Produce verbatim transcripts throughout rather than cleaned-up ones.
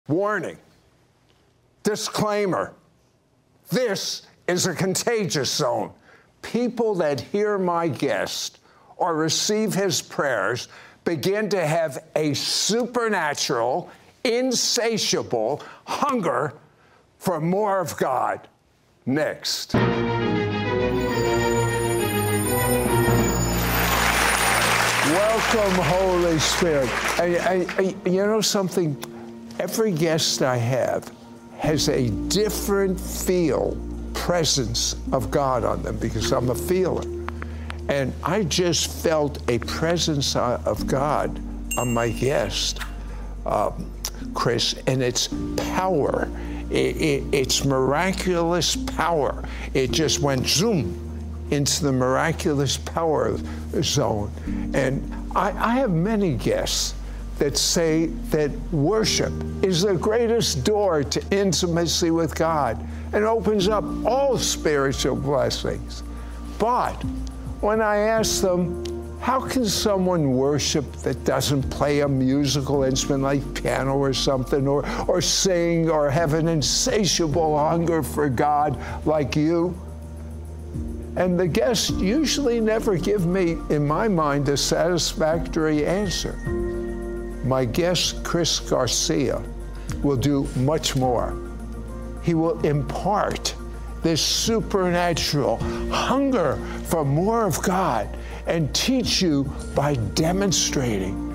Warning. Disclaimer. This is a contagious zone. People that hear my guest or receive his prayers begin to have a supernatural, insatiable hunger for more of God. Next. Welcome, Holy Spirit. I, I, I, you know something? Every guest I have has a different feel, presence of God on them, because I'm a feeler. And I just felt a presence of God on my guest, uh, Chris, and it's power. It, it, it's miraculous power. It just went zoom into the miraculous power zone. And I, I have many guests that say that worship is the greatest door to intimacy with God and opens up all spiritual blessings. But when I ask them, how can someone worship that doesn't play a musical instrument like piano or something, or, or sing, or have an insatiable hunger for God like you? And the guests usually never give me, in my mind, a satisfactory answer. My guest, Chris Garcia, will do much more. He will impart this supernatural hunger for more of God and teach you by demonstrating.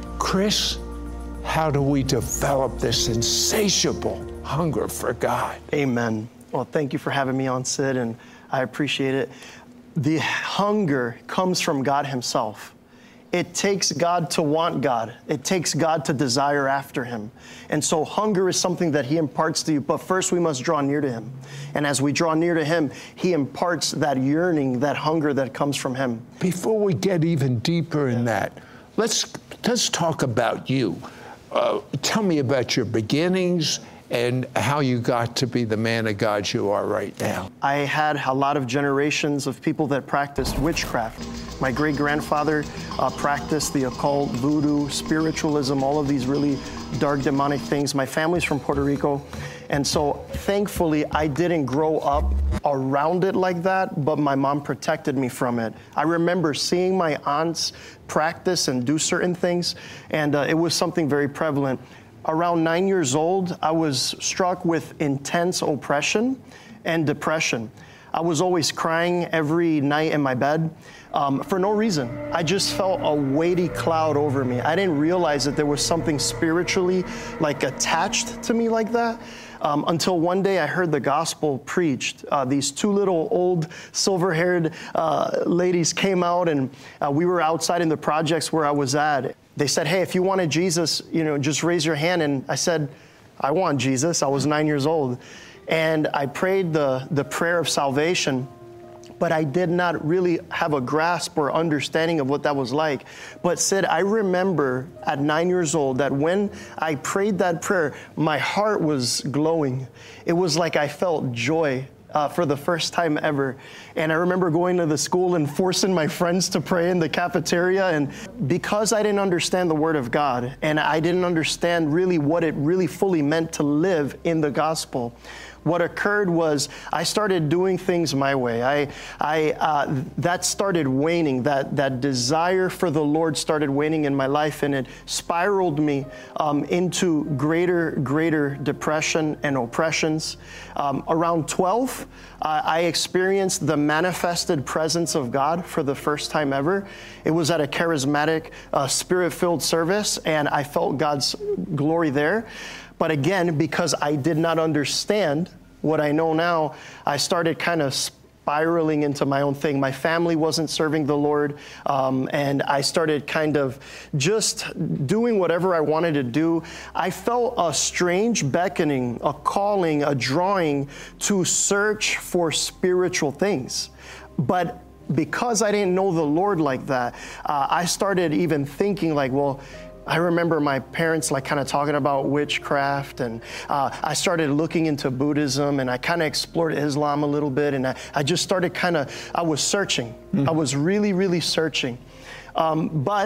Chris, how do we develop this insatiable hunger for God? Amen. Well, thank you for having me on, Sid, and I appreciate it. The hunger comes from God Himself. It takes God to want God. It takes God to desire after Him. And so hunger is something that He imparts to you, but first we must draw near to Him. And as we draw near to Him, He imparts that yearning, that hunger that comes from Him. Before we get even deeper in that, let's, let's talk about you. Uh, tell me about your beginnings and how you got to be the man of God you are right now. I had a lot of generations of people that practiced witchcraft. My great-grandfather uh, practiced the occult, voodoo, spiritualism, all of these really dark demonic things. My family's from Puerto Rico, and so thankfully I didn't grow up around it like that, but my mom protected me from it. I remember seeing my aunts practice and do certain things, and uh, it was something very prevalent. Around nine years old, I was struck with intense oppression and depression. I was always crying every night in my bed um, for no reason. I just felt a weighty cloud over me. I didn't realize that there was something spiritually like attached to me like that um, until one day I heard the gospel preached. Uh, these two little old silver-haired uh, ladies came out, and uh, we were outside in the projects where I was at. They said, hey, if you wanted Jesus, you know, just raise your hand. And I said, I want Jesus. I was nine years old. And I prayed the, the prayer of salvation, but I did not really have a grasp or understanding of what that was like. But Sid, I remember at nine years old that when I prayed that prayer, my heart was glowing. It was like I felt joy Uh, for the first time ever. And I remember going to the school and forcing my friends to pray in the cafeteria. And because I didn't understand the Word of God, and I didn't understand really what it really fully meant to live in the gospel, what occurred was I started doing things my way. I, I, uh, that started waning. That, that desire for the Lord started waning in my life, and it spiraled me um, into greater, greater depression and oppressions. Um, around twelve, uh, I experienced the manifested presence of God for the first time ever. It was at a charismatic, uh, spirit-filled service, and I felt God's glory there. But again, because I did not understand what I know now, I started kind of spiraling into my own thing. My family wasn't serving the Lord, um, and I started kind of just doing whatever I wanted to do. I felt a strange beckoning, a calling, a drawing to search for spiritual things. But because I didn't know the Lord like that, uh, I started even thinking like, well, I remember my parents like kind of talking about witchcraft, and uh, I started looking into Buddhism, and I kind of explored Islam a little bit, and I, I just started kind of, I was searching. Mm. I was really, really searching. Um, but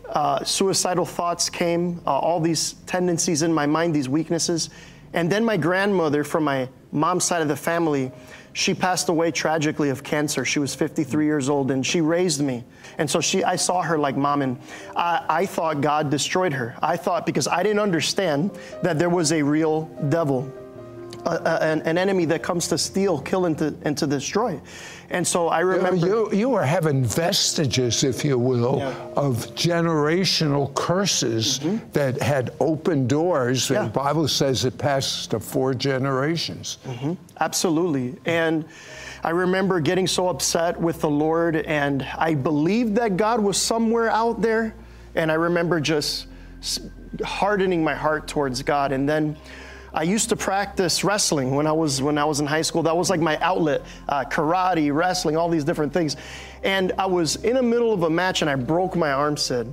uh, suicidal thoughts came, uh, all these tendencies in my mind, these weaknesses. And then my grandmother from my mom's side of the family, she passed away tragically of cancer. She was fifty-three years old, and she raised me. And so she, I saw her like mom, and I, I thought God destroyed her. I thought, because I didn't understand that there was a real devil, uh, an, an enemy that comes to steal, kill, and to, and to destroy. And so I remember... You, you were having vestiges, if you will, yeah. of generational curses mm-hmm. that had opened doors. Yeah. The Bible says it passes to four generations. Mm-hmm. Absolutely. And I remember getting so upset with the Lord, and I believed that God was somewhere out there. And I remember just hardening my heart towards God. And then I used to practice wrestling when I was when I was in high school. That was like my outlet, uh, karate, wrestling, all these different things. And I was in the middle of a match, and I broke my arm, Sid.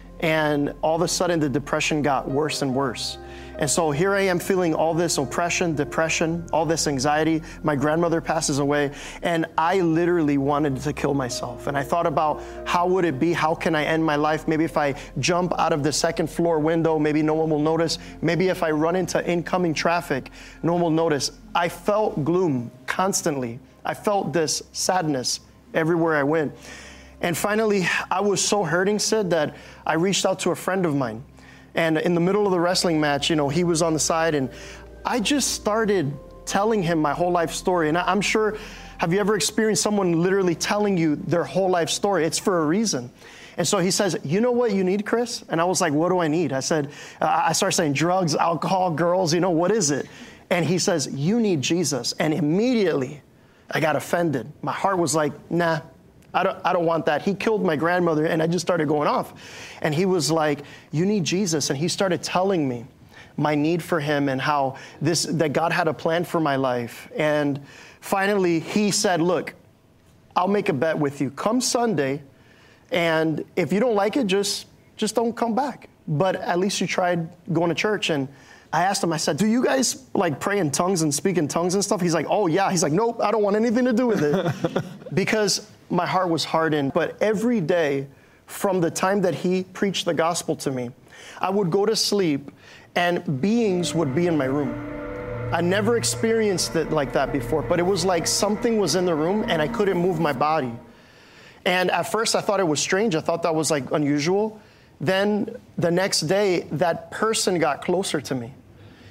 And all of a sudden, the depression got worse and worse. And so here I am feeling all this oppression, depression, all this anxiety. My grandmother passes away, and I literally wanted to kill myself. And I thought about how would it be? How can I end my life? Maybe if I jump out of the second floor window, maybe no one will notice. Maybe if I run into incoming traffic, no one will notice. I felt gloom constantly. I felt this sadness everywhere I went. And finally, I was so hurting, Sid, that I reached out to a friend of mine. And in the middle of the wrestling match, you know, he was on the side, and I just started telling him my whole life story. And I'm sure, have you ever experienced someone literally telling you their whole life story? It's for a reason. And so he says, you know what you need, Chris? And I was like, what do I need? I said, uh, I started saying drugs, alcohol, girls, you know, what is it? And he says, you need Jesus. And immediately I got offended. My heart was like, nah. I don't, I don't want that. He killed my grandmother, and I just started going off. And he was like, you need Jesus. And he started telling me my need for him and how this, that God had a plan for my life. And finally, he said, look, I'll make a bet with you. Come Sunday, and if you don't like it, just, just don't come back. But at least you tried going to church. And I asked him, I said, do you guys like pray in tongues and speak in tongues and stuff? He's like, oh yeah. He's like, nope, I don't want anything to do with it. Because my heart was hardened. But every day from the time that he preached the gospel to me, I would go to sleep and beings would be in my room. I never experienced it like that before, but it was like something was in the room and I couldn't move my body. And at first I thought it was strange. I thought that was like unusual. Then the next day, that person got closer to me.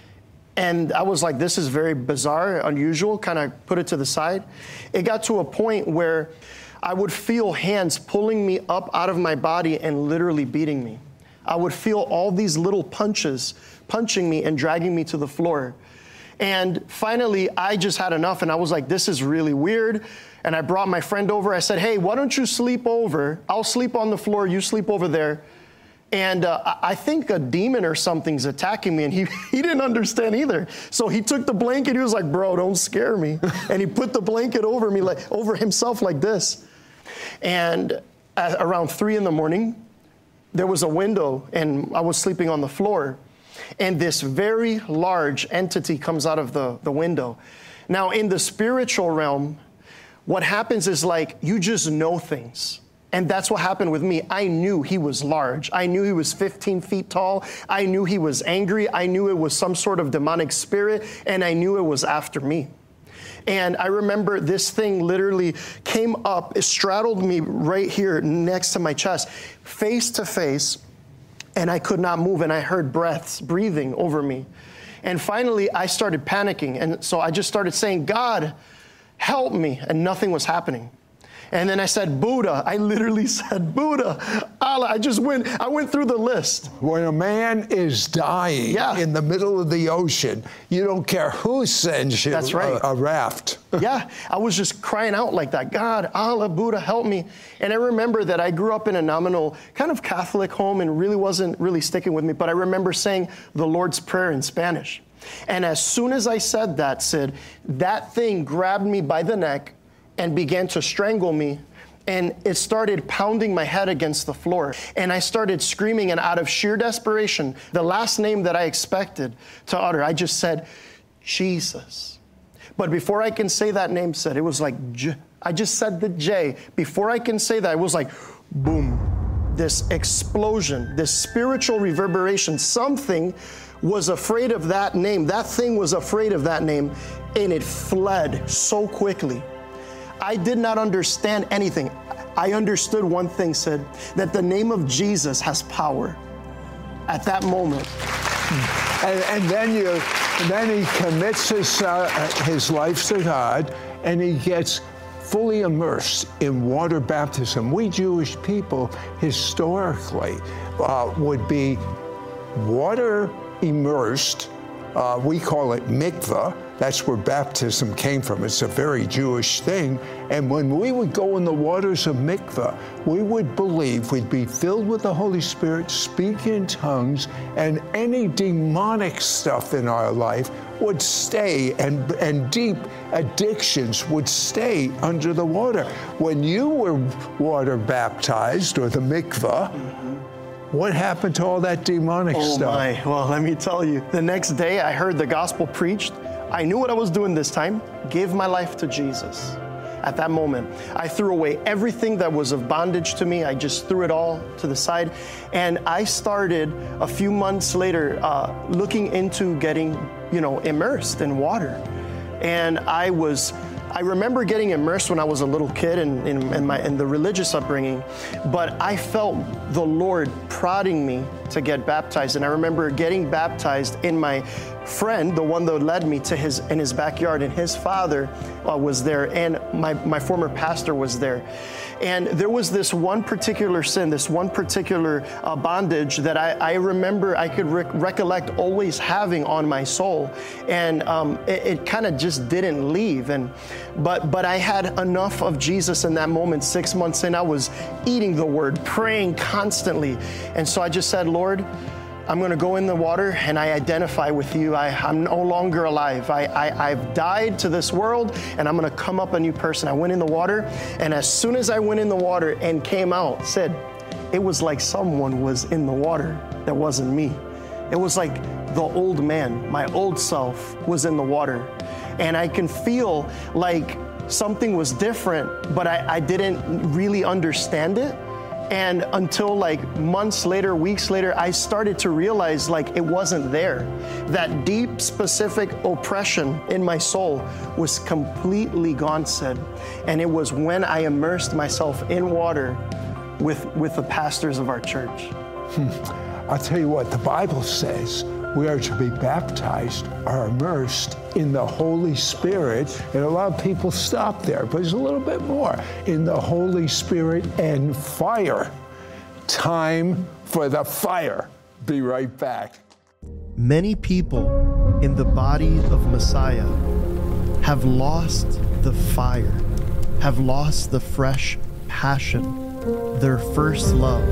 And I was like, this is very bizarre, unusual, kind of put it to the side. It got to a point where I would feel hands pulling me up out of my body and literally beating me. I would feel all these little punches punching me and dragging me to the floor. And finally, I just had enough, and I was like, this is really weird. And I brought my friend over. I said, hey, why don't you sleep over? I'll sleep on the floor, you sleep over there. And uh, I think a demon or something's attacking me, and he, he didn't understand either. So he took the blanket, he was like, bro, don't scare me. And he put the blanket over me, like over himself like this. And at around three in the morning, there was a window, and I was sleeping on the floor. And this very large entity comes out of the, the window. Now, in the spiritual realm, what happens is like you just know things. And that's what happened with me. I knew he was large. I knew he was fifteen feet tall. I knew he was angry. I knew it was some sort of demonic spirit, and I knew it was after me. And I remember this thing literally came up, it straddled me right here next to my chest, face to face, and I could not move, and I heard breaths breathing over me. And finally, I started panicking, and so I just started saying, God, help me, and nothing was happening. And then I said, Buddha. I literally said, Buddha, Allah. I just went, I went through the list. When a man is dying yeah. in the middle of the ocean, you don't care who sends you That's right. a, a raft. Yeah, I was just crying out like that. God, Allah, Buddha, help me. And I remember that I grew up in a nominal kind of Catholic home and really wasn't really sticking with me. But I remember saying the Lord's Prayer in Spanish. And as soon as I said that, Sid, that thing grabbed me by the neck and began to strangle me, and it started pounding my head against the floor. And I started screaming, and out of sheer desperation, the last name that I expected to utter, I just said, Jesus. But before I can say that name, Sid, it was like, J- I just said the J. Before I can say that, it was like, boom. this explosion, this spiritual reverberation. Something was afraid of that name. That thing was afraid of that name, and it fled so quickly. I did not understand anything. I understood one thing, Sid, that the name of Jesus has power. At that moment. And, and then you, then he commits his, uh, his life to God, and he gets fully immersed in water baptism. We Jewish people historically uh, would be water immersed. Uh, we call it mikvah. That's where baptism came from. It's a very Jewish thing. And when we would go in the waters of mikvah, we would believe we'd be filled with the Holy Spirit, speak in tongues, and any demonic stuff in our life would stay, and, and deep addictions would stay under the water. When you were water baptized, or the mikvah, what happened to all that demonic oh stuff? Oh my, well, let me tell you. The next day I heard the gospel preached. I knew what I was doing this time, gave my life to Jesus. At that moment, I threw away everything that was of bondage to me. I just threw it all to the side. And I started a few months later uh, looking into getting, you know, immersed in water. And I was, I remember getting immersed when I was a little kid in, in, in, my, in the religious upbringing, but I felt the Lord prodding me to get baptized. And I remember getting baptized in my friend, the one that led me to his, in his backyard, and his father uh, was there, and my, my former pastor was there. And there was this one particular sin, this one particular uh, bondage that I, I remember I could rec- recollect always having on my soul. And um, it, it kind of just didn't leave. And but but I had enough of Jesus in that moment. Six months in, I was eating the word, praying constantly. And so I just said, Lord, I'm going to go in the water and I identify with you. I, I'm no longer alive. I, I, I've died to this world, and I'm going to come up a new person. I went in the water, and as soon as I went in the water and came out, said, it was like someone was in the water that wasn't me. It was like the old man, my old self, was in the water. And I can feel like something was different, but I, I didn't really understand it. And until like months later, weeks later, I started to realize like it wasn't there. That deep, specific oppression in my soul was completely gone, Sid. And it was when I immersed myself in water with, with the pastors of our church. Hmm. I'll tell you what, the Bible says we are to be baptized, are immersed in the Holy Spirit. And a lot of people stop there, but there's a little bit more. In the Holy Spirit and fire. Time for the fire. Be right back. Many people in the body of Messiah have lost the fire, have lost the fresh passion, their first love.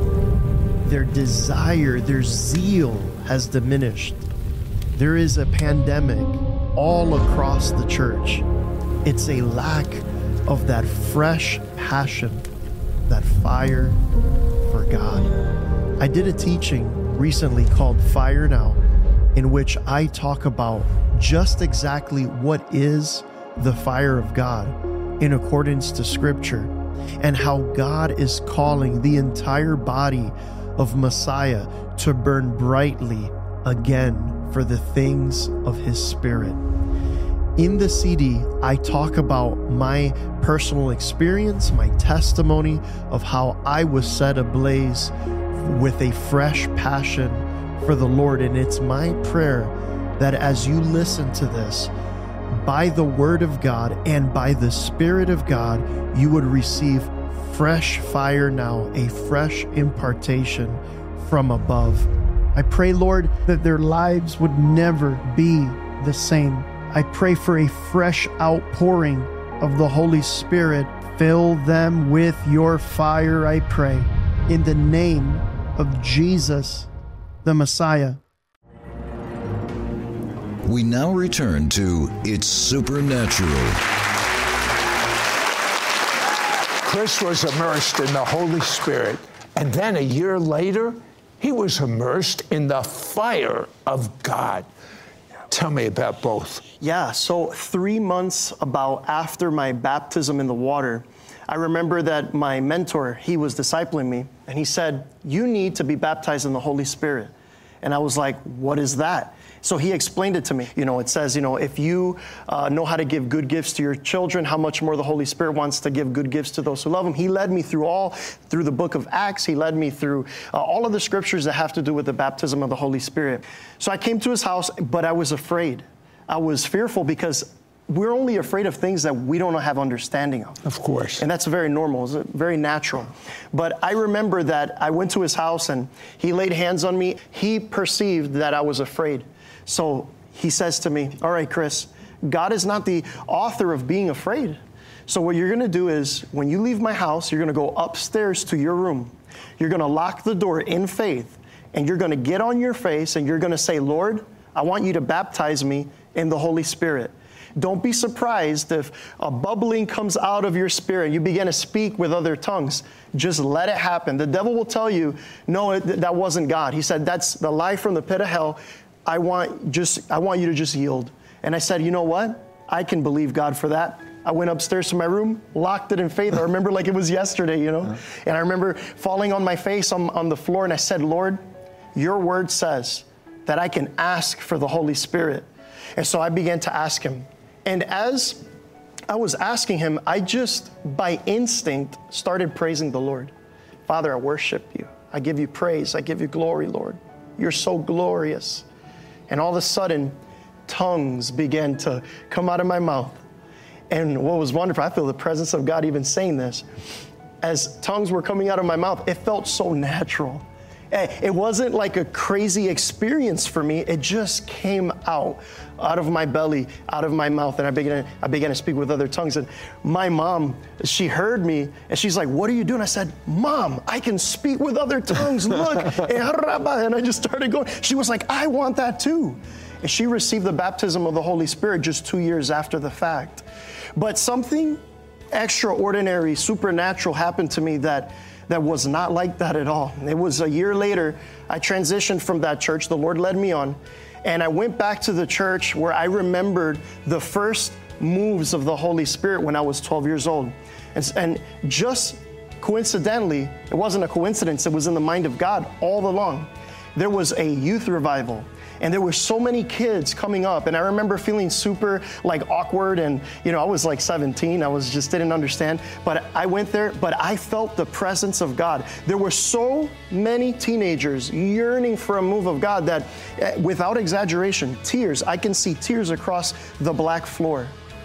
Their desire, their zeal has diminished. There is a pandemic all across the church. It's a lack of that fresh passion, that fire for God. I did a teaching recently called Fire Now, in which I talk about just exactly what is the fire of God in accordance to Scripture, and how God is calling the entire body of Messiah to burn brightly again for the things of His Spirit. In the C D, I talk about my personal experience, my testimony of how I was set ablaze with a fresh passion for the Lord. And it's my prayer that as you listen to this, by the Word of God and by the Spirit of God, you would receive fresh fire now, a fresh impartation from above. I pray, Lord, that their lives would never be the same. I pray for a fresh outpouring of the Holy Spirit. Fill them with your fire, I pray, in the name of Jesus, the Messiah. We now return to It's Supernatural. Chris was immersed in the Holy Spirit, and then a year later, he was immersed in the fire of God. Tell me about both. Yeah, so three months about after my baptism in the water, I remember that my mentor, he was discipling me, and he said, you need to be baptized in the Holy Spirit. And I was like, what is that? So he explained it to me. You know, it says, you know, if you uh, know how to give good gifts to your children, how much more the Holy Spirit wants to give good gifts to those who love him. He led me through all, through the book of Acts. He led me through uh, all of the scriptures that have to do with the baptism of the Holy Spirit. So I came to his house, but I was afraid. I was fearful because we're only afraid of things that we don't have understanding of. Of course. And that's very normal, it's very natural. But I remember that I went to his house and he laid hands on me. He perceived that I was afraid. So he says to me, all right, Chris, God is not the author of being afraid. So what you're going to do is when you leave my house, you're going to go upstairs to your room. You're going to lock the door in faith and you're going to get on your face and you're going to say, Lord, I want you to baptize me in the Holy Spirit. Don't be surprised if a bubbling comes out of your spirit and you begin to speak with other tongues. Just let it happen. The devil will tell you, no, it, that wasn't God. He said, that's the lie from the pit of hell. I want just I want you to just yield. And I said, you know what? I can believe God for that. I went upstairs to my room, locked it in faith. I remember like it was yesterday, you know? And I remember falling on my face on, on the floor and I said, Lord, your word says that I can ask for the Holy Spirit. And so I began to ask him. And as I was asking him, I just by instinct started praising the Lord. Father, I worship you. I give you praise. I give you glory, Lord. You're so glorious. And all of a sudden, tongues began to come out of my mouth. And what was wonderful, I feel the presence of God even saying this. As tongues were coming out of my mouth, it felt so natural. It wasn't like a crazy experience for me. It just came out, out of my belly, out of my mouth. And I began, I began to speak with other tongues. And my mom, she heard me and she's like, what are you doing? I said, Mom, I can speak with other tongues. Look. And I just started going. She was like, I want that too. And she received the baptism of the Holy Spirit just two years after the fact. But something extraordinary, supernatural happened to me that that was not like that at all. It was a year later, I transitioned from that church. The Lord led me on. And I went back to the church where I remembered the first moves of the Holy Spirit when I was twelve years old. And, and just coincidentally, it wasn't a coincidence, it was in the mind of God all along. There was a youth revival. And there were so many kids coming up. And I remember feeling super like awkward. And, you know, I was like seventeen. I was just didn't understand. But I went there, but I felt the presence of God. There were so many teenagers yearning for a move of God that without exaggeration, tears, I can see tears across the black floor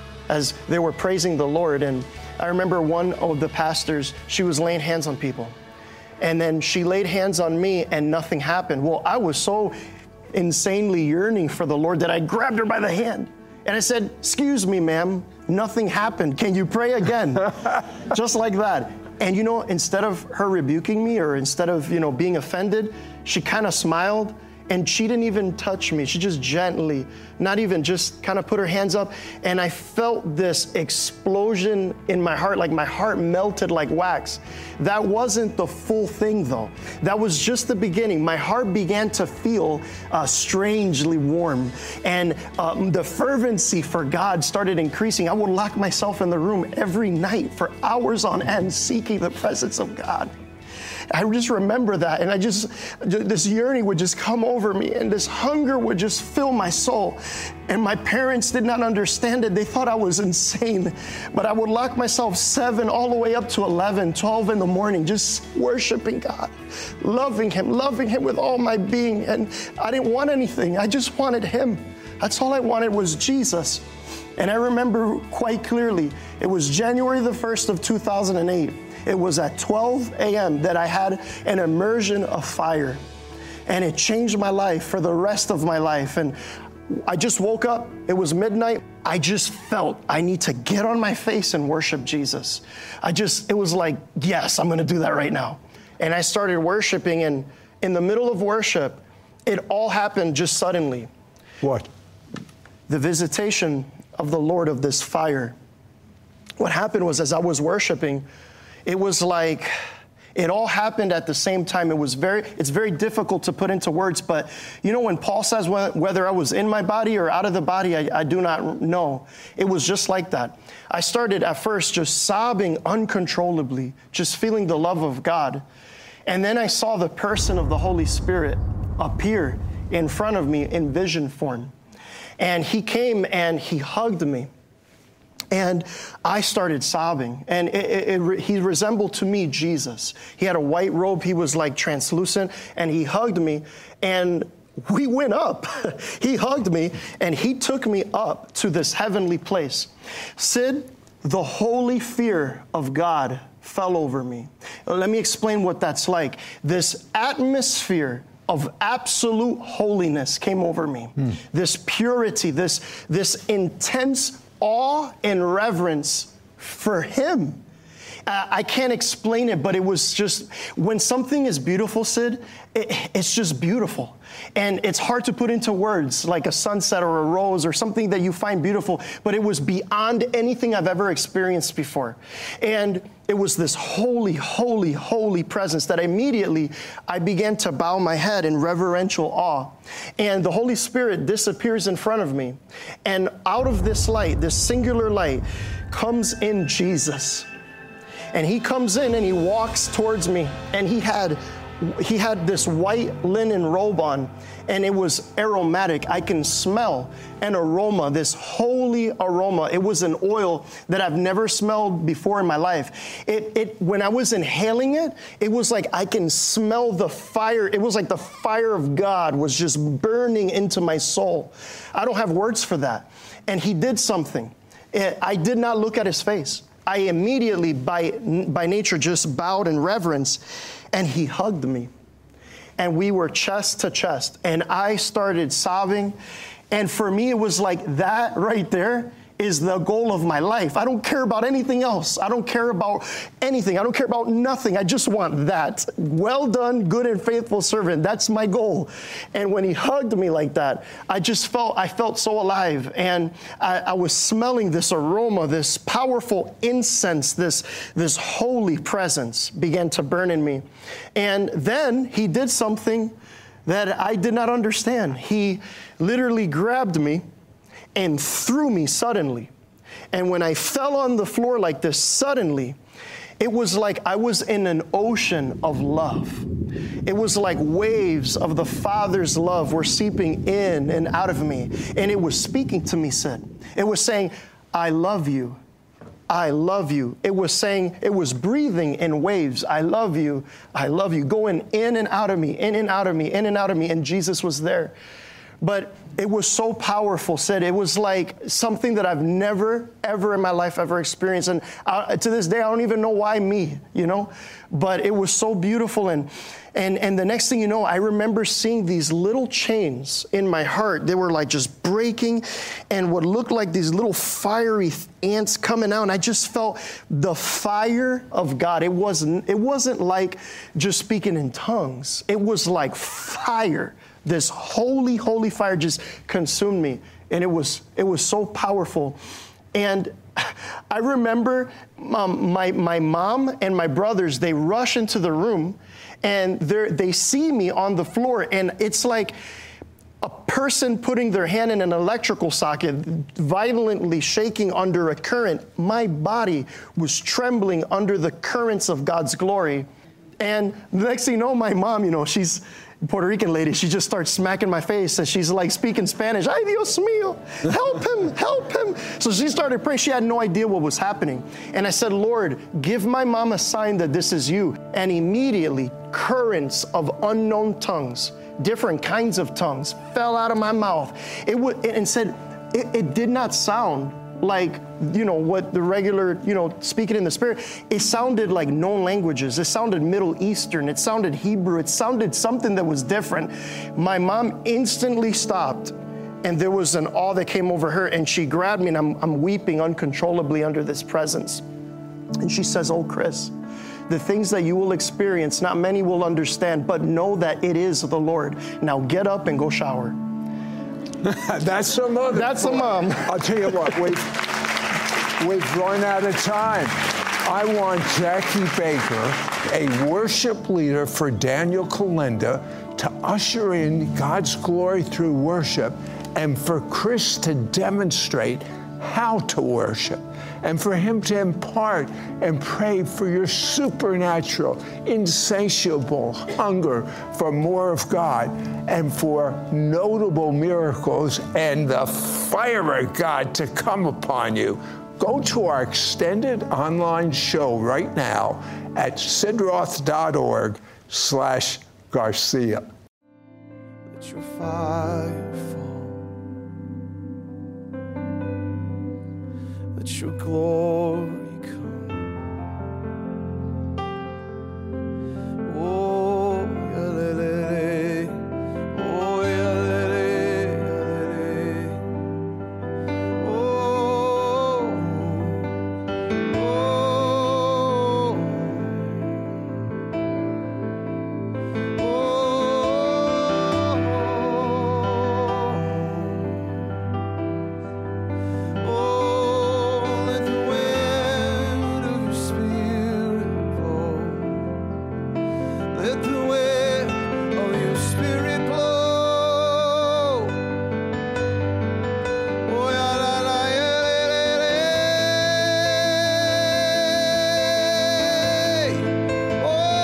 as they were praising the Lord. And I remember one of the pastors, she was laying hands on people. And then she laid hands on me and nothing happened. Well, I was so insanely yearning for the Lord that I grabbed her by the hand and I said, excuse me, ma'am, nothing happened. Can you pray again? Just like that. And you know, instead of her rebuking me or instead of, you know, being offended, she kind of smiled and she didn't even touch me. She just gently, not even just kind of put her hands up. And I felt this explosion in my heart, like my heart melted like wax. That wasn't the full thing though. That was just the beginning. My heart began to feel uh, strangely warm. And um, the fervency for God started increasing. I would lock myself in the room every night for hours on end, seeking the presence of God. I just remember that, and I just, this yearning would just come over me, and this hunger would just fill my soul. And my parents did not understand it. They thought I was insane. But I would lock myself seven all the way up to eleven, twelve in the morning, just worshiping God, loving Him, loving Him with all my being. And I didn't want anything. I just wanted Him. That's all I wanted was Jesus. And I remember quite clearly, it was January the first of two thousand eight. It was at twelve a.m. that I had an immersion of fire. And it changed my life for the rest of my life. And I just woke up. It was midnight. I just felt I need to get on my face and worship Jesus. I just, it was like, yes, I'm going to do that right now. And I started worshiping. And in the middle of worship, it all happened just suddenly. What? The visitation of the Lord of this fire. What happened was as I was worshiping, it was like, It all happened at the same time. It was very, it's very difficult to put into words, but you know, when Paul says whether I was in my body or out of the body, I, I do not know. It was just like that. I started at first just sobbing uncontrollably, just feeling the love of God. And then I saw the person of the Holy Spirit appear in front of me in vision form. And he came and he hugged me. And I started sobbing, and it, it, it, he resembled to me Jesus. He had a white robe, he was like translucent, and he hugged me, and we went up. He hugged me, and he took me up to this heavenly place. Sid, the holy fear of God fell over me. Let me explain what that's like. This atmosphere of absolute holiness came over me. Hmm. This purity, this, this intense awe and reverence for him. Uh, I can't explain it, but it was just, when something is beautiful, Sid, it, it's just beautiful. And it's hard to put into words, like a sunset or a rose or something that you find beautiful, but it was beyond anything I've ever experienced before. And it was this holy, holy, holy presence that immediately I began to bow my head in reverential awe. And the Holy Spirit disappears in front of me. And out of this light, this singular light, comes in Jesus. And he comes in and he walks towards me, and he had he had this white linen robe on, and it was aromatic. I can smell an aroma, this holy aroma. It was an oil that I've never smelled before in my life. It, it when I was inhaling it, it was like I can smell the fire. It was like the fire of God was just burning into my soul. I don't have words for that. And he did something. I did not look at his face. I immediately, by, by nature, just bowed in reverence, and he hugged me. And we were chest to chest, and I started sobbing. And for me, it was like that right there is the goal of my life. I don't care about anything else. I don't care about anything. I don't care about nothing. I just want that. Well done, good and faithful servant. That's my goal. And when he hugged me like that, I just felt, I felt so alive. And I, I was smelling this aroma, this powerful incense, this, this holy presence began to burn in me. And then he did something that I did not understand. He literally grabbed me and threw me suddenly. And when I fell on the floor like this suddenly, it was like I was in an ocean of love. It was like waves of the Father's love were seeping in and out of me. And it was speaking to me, Sid. It was saying, I love you. I love you. It was saying, it was breathing in waves. I love you. I love you. Going in and out of me, in and out of me, in and out of me. And Jesus was there. But it was so powerful, Sid. It was like something that I've never, ever in my life ever experienced. And uh, to this day, I don't even know why me, you know? But it was so beautiful. And, and, and the next thing you know, I remember seeing these little chains in my heart. They were like just breaking, and what looked like these little fiery ants coming out. And I just felt the fire of God. It wasn't, it wasn't like just speaking in tongues. It was like fire. This holy, holy fire just consumed me. And it was, it was so powerful. And I remember um, my, my mom and my brothers, they rush into the room, and they see me on the floor. And it's like a person putting their hand in an electrical socket, violently shaking under a current. My body was trembling under the currents of God's glory. And the next thing you know, my mom, you know, she's Puerto Rican lady, she just starts smacking my face, and she's like speaking Spanish. Ay, Dios mío, help him, help him. So she started praying. She had no idea what was happening. And I said, Lord, give my mom a sign that this is you. And immediately, currents of unknown tongues, different kinds of tongues, fell out of my mouth. It would, and said, it, it did not sound like, you know, what the regular, you know, speaking in the Spirit. It sounded like known languages. It sounded Middle Eastern. It sounded Hebrew. It sounded something that was different. My mom instantly stopped, and there was an awe that came over her, and she grabbed me, and I'm, I'm weeping uncontrollably under this presence. And she says, oh, Chris, the things that you will experience, not many will understand, but know that it is the Lord. Now get up and go shower. That's a mother. That's a mom. I'll tell you what, we've, we've run out of time. I want Jackie Baker, a worship leader for Daniel Kolenda, to usher in God's glory through worship, and for Chris to demonstrate how to worship, and for him to impart and pray for your supernatural, insatiable hunger for more of God, and for notable miracles and the fire of God to come upon you. Go to our extended online show right now at sidroth.org slash Garcia. Let your fire fall. Let your glory come. Oh, yalele. Oh, yalele, yalele. Oh, oh, oh, let the wind of your spirit blow. Let the wind of your spirit blow. Oh, ya la la ya le le le.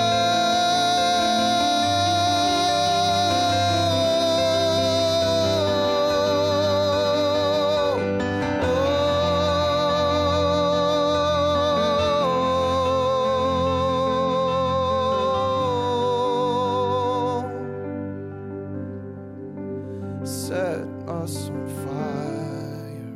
Set us on fire.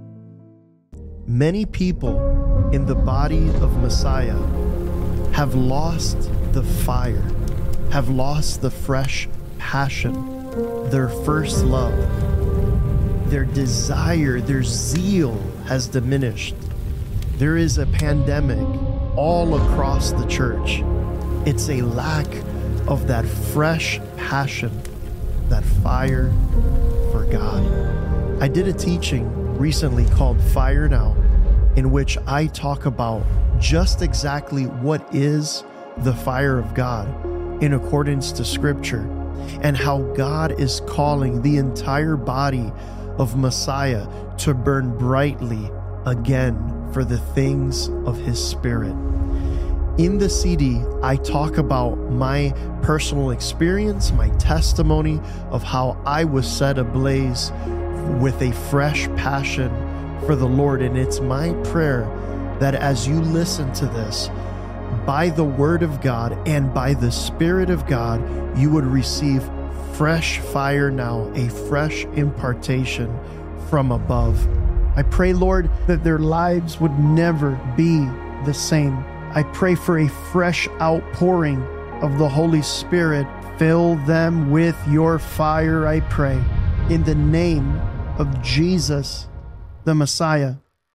Many people in the body of Messiah have lost the fire, have lost the fresh passion, their first love. Their desire, their zeal has diminished. There is a pandemic all across the church. It's a lack of that fresh passion, that fire for God. I did a teaching recently called Fire Now, in which I talk about just exactly what is the fire of God in accordance to Scripture, and how God is calling the entire body of Messiah to burn brightly again for the things of His Spirit. In the C D, I talk about my personal experience, my testimony of how I was set ablaze with a fresh passion for the Lord. And it's my prayer that as you listen to this, by the Word of God and by the Spirit of God, you would receive fresh fire now, a fresh impartation from above. I pray, Lord, that their lives would never be the same. I pray for a fresh outpouring of the Holy Spirit. Fill them with your fire, I pray, in the name of Jesus, the Messiah.